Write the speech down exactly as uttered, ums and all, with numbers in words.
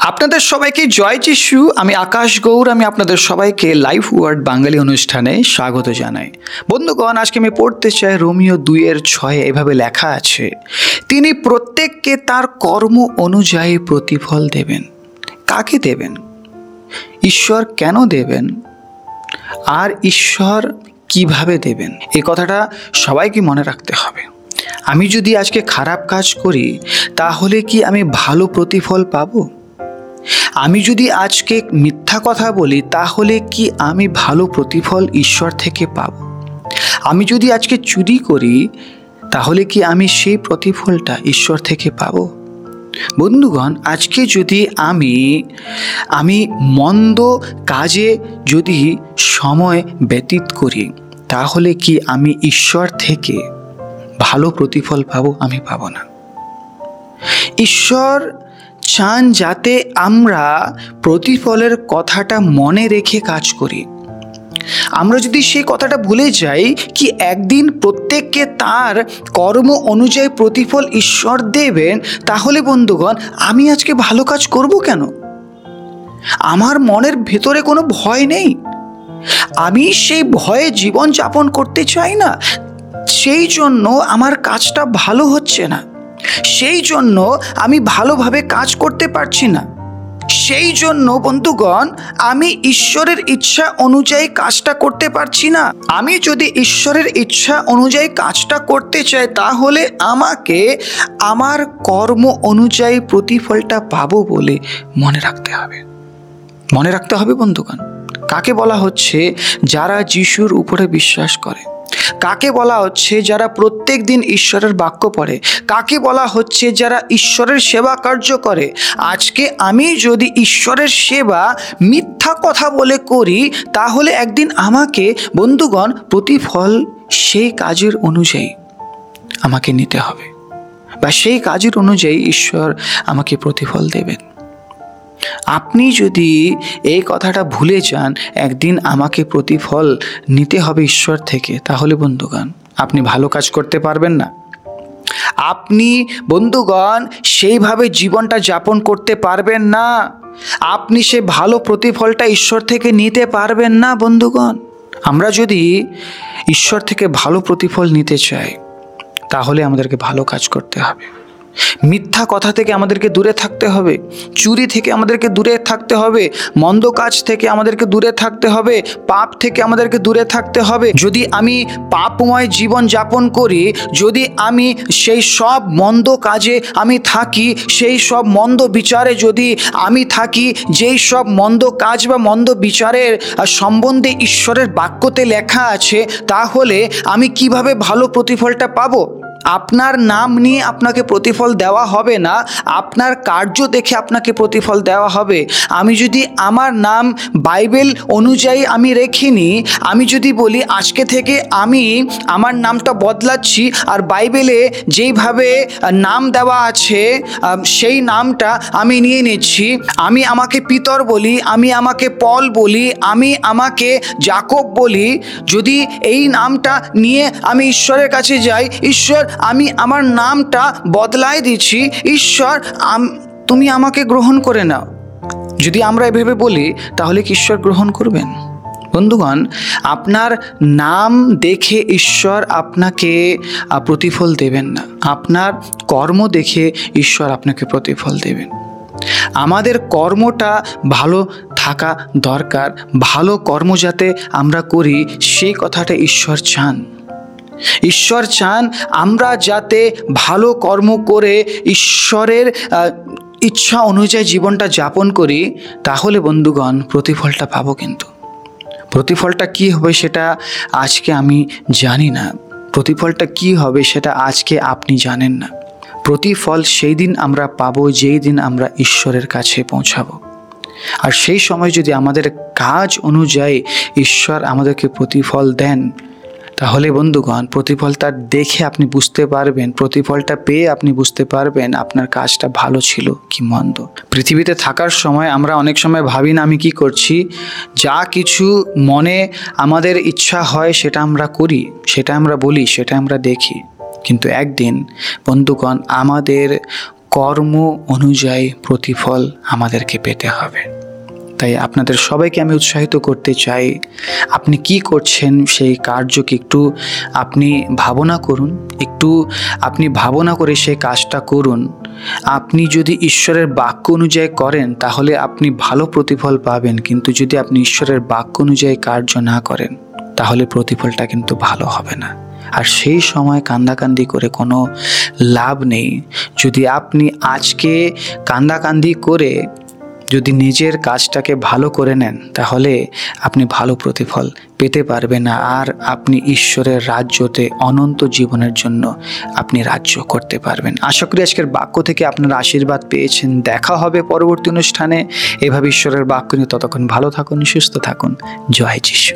আপনাদের সবাইকে জয় যিশু। আমি আকাশ গৌর। আমি আপনাদের সবাইকে লাইফ ওয়ার্ড বাঙালি অনুষ্ঠানে স্বাগত জানাই। বন্ধুগণ, আজকে আমি পড়তে চাই রোমিও দুইয়ের ছয়ে। এভাবে লেখা আছে, তিনি প্রত্যেককে তার কর্ম অনুযায়ী প্রতিফল দেবেন। কাকে দেবেন? ঈশ্বর কেন দেবেন? আর ঈশ্বর কিভাবে দেবেন? এই কথাটা সবাইকে মনে রাখতে হবে। আমি যদি আজকে খারাপ কাজ করি, তাহলে কি আমি ভালো প্রতিফল পাবো? আমি যদি আজকে মিথ্যা কথা বলি, তাহলে কি আমি ভালো প্রতিফল ঈশ্বর থেকে পাব? আমি যদি আজকে চুরি করি, তাহলে কি আমি সেই প্রতিফলটা ঈশ্বর থেকে পাব? বন্ধুগণ, আজকে যদি আমি আমি মন্দ কাজে যদি সময় ব্যতীত করি, তাহলে কি আমি ঈশ্বর থেকে ভালো প্রতিফল পাবো? আমি পাবো না। ঈশ্বর চান যাতে আমরা প্রতিফলের কথাটা মনে রেখে কাজ করি। আমরা যদি সেই কথাটা ভুলে যাই কি একদিন প্রত্যেককে তার কর্ম অনুযায়ী প্রতিফল ঈশ্বর দেবেন, তাহলে বন্ধুগণ, আমি আজকে ভালো কাজ করব কেন? আমার মনের ভেতরে কোনো ভয় নেই। আমি সেই ভয়ে জীবন যাপন করতে চাই না। সেই জন্য আমার কাজটা ভালো হচ্ছে না। সেই জন্য আমি ভালোভাবে কাজ করতে পারছি না। সেই জন্য বন্ধুগণ, আমি ঈশ্বরের ইচ্ছা অনুযায়ী কাজটা করতে পারছি না। আমি যদি ঈশ্বরের ইচ্ছা অনুযায়ী কাজটা করতে চাই, তাহলে আমাকে আমার কর্ম অনুযায়ী প্রতিফলটা পাবো বলে মনে রাখতে হবে। মনে রাখতে হবে বন্ধুগণ। কাকে বলা হচ্ছে? যারা যিশুর উপরে বিশ্বাস করে। কাকে বলা হচ্ছে? যারা প্রত্যেক দিন ঈশ্বরের বাক্য পড়ে। কাকে বলা হচ্ছে? যারা ঈশ্বরের সেবা কার্য করে। আজকে আমি যদি ঈশ্বরের সেবা মিথ্যা কথা বলে করি, তাহলে একদিন আমাকে বন্ধুগণ প্রতিফল সেই কাজের অনুযায়ী আমাকে নিতে হবে, বা সেই কাজের অনুযায়ী ঈশ্বর আমাকে প্রতিফল দেবেন। আপনি যদি এই কথাটা ভুলে যান, একদিন আমাকে প্রতিফল নিতে হবে ঈশ্বর থেকে, তাহলে বন্ধুগণ আপনি ভালো কাজ করতে পারবেন না। আপনি বন্ধুগণ সেইভাবে জীবনটা যাপন করতে পারবেন না। আপনি সে ভালো প্রতিফলটা ঈশ্বর থেকে নিতে পারবেন না। বন্ধুগণ, আমরা যদি ঈশ্বর থেকে ভালো প্রতিফল নিতে চাই, তাহলে আমাদেরকে ভালো কাজ করতে হবে। মিথ্যা কথা থেকে আমাদেরকে দূরে থাকতে হবে। চুরি থেকে আমাদেরকে দূরে থাকতে হবে। মন্দ কাজ থেকে আমাদেরকে দূরে থাকতে হবে। পাপ থেকে আমাদেরকে দূরে থাকতে হবে। যদি আমি পাপময় জীবন যাপন করি, যদি আমি সেই সব মন্দ কাজে আমি থাকি, সেই সব মন্দ বিচারে যদি আমি থাকি, যেই সব মন্দ কাজ বা মন্দ বিচারের সম্বন্ধে ঈশ্বরের বাক্যতে লেখা আছে, তাহলে আমি কিভাবে ভালো প্রতিফলটা পাবো? আপনার নাম নিয়ে আপনাকে প্রতিফল দেওয়া হবে না, আপনার কার্য দেখে আপনাকে প্রতিফল দেওয়া হবে। আমি যদি আমার নাম বাইবেল অনুযায়ী আমি রেখিনি, আমি যদি বলি আজকে থেকে আমি আমার নামটা বদলাচ্ছি, আর বাইবেলে যেইভাবে নাম দেওয়া আছে সেই নামটা আমি নিয়ে নিচ্ছি, আমি আমাকে পিতর বলি, আমি আমাকে পল বলি, আমি আমাকে যাকব বলি, যদি এই নামটা নিয়ে আমি ঈশ্বরের কাছে যাই, ঈশ্বর আমি আমার নামটা বদলাই দিচ্ছি, ঈশ্বর তুমি আমাকে গ্রহণ করে নাও, যদি আমরা এভাবে বলি, তাহলে কি ঈশ্বর গ্রহণ করবেন? বন্ধুগণ, আপনার নাম দেখে ঈশ্বর আপনাকে প্রতিফল দেবেন না। আপনার কর্ম দেখে ঈশ্বর আপনাকে প্রতিফল দেবেন। আমাদের কর্মটা ভালো থাকা দরকার। ভালো কর্ম যাতে আমরা করি, সেই কথাটা ঈশ্বর চান। ঈশ্বর চান আমরা যাতে ভালো কর্ম করে ঈশ্বরের ইচ্ছা অনুযায়ী জীবনটা যাপন করি, তাহলে বন্ধুগণ প্রতিফলটা পাবো। কিন্তু প্রতিফলটা কি হবে সেটা আজকে আমি জানি না। প্রতিফলটা কি হবে সেটা আজকে আপনি জানেন না। প্রতিফল সেই দিন আমরা পাবো, যেই দিন আমরা ঈশ্বরের কাছে পৌঁছাবো। আর সেই সময় যদি আমাদের কাজ অনুযায়ী ঈশ্বর আমাদেরকে প্রতিফল দেন, তাহলে বন্ধুগণ প্রতিফলটা দেখে আপনি বুঝতে পারবেন, প্রতিফলটা পেয়ে আপনি বুঝতে পারবেন আপনার কাজটা ভালো ছিল কি মন্দ। পৃথিবীতে থাকার সময় আমরা অনেক সময় ভাবি না আমি কি করছি। যা কিছু মনে আমাদের ইচ্ছা হয় সেটা আমরা করি, সেটা আমরা বলি, সেটা আমরা দেখি। কিন্তু একদিন বন্ধুগণ আমাদের কর্ম অনুযায়ী প্রতিফল আমাদেরকে পেতে হবে। তাই আপনাদের সবাইকে আমি উৎসাহিত করতে চাই, আপনি কি করছেন সেই কার্যকে একটু আপনি ভাবনা করুন, একটু আপনি ভাবনা করে সেই কাজটা করুন। আপনি যদি ঈশ্বরের বাক্য অনুযায়ী করেন তাহলে আপনি ভালো প্রতিফল পাবেন, কিন্তু যদি আপনি ঈশ্বরের বাক্য অনুযায়ী কার্য না করেন তাহলে প্রতিফলটা কিন্তু ভালো হবে না। আর সেই সময় কান্দাকান্দি করে কোনো লাভ নেই। যদি আপনি আজকে কান্দাকান্দি করে যদি নিজের কাজটাকে ভালো করে নেন তাহলে আপনি ভালো প্রতিফল পেতে পারবেন না, আর আপনি ঈশ্বরের রাজ্যতে অনন্ত জীবনের জন্য আপনি রাজ্য করতে পারবেন। আশা করি আজকের বাক্য থেকে আপনারা আশীর্বাদ পেয়েছেন। দেখা হবে পরবর্তী অনুষ্ঠানে। এভাবে ঈশ্বরের বাক্য নিয়ে ততক্ষণ ভালো থাকুন, সুস্থ থাকুন। জয় যিশু।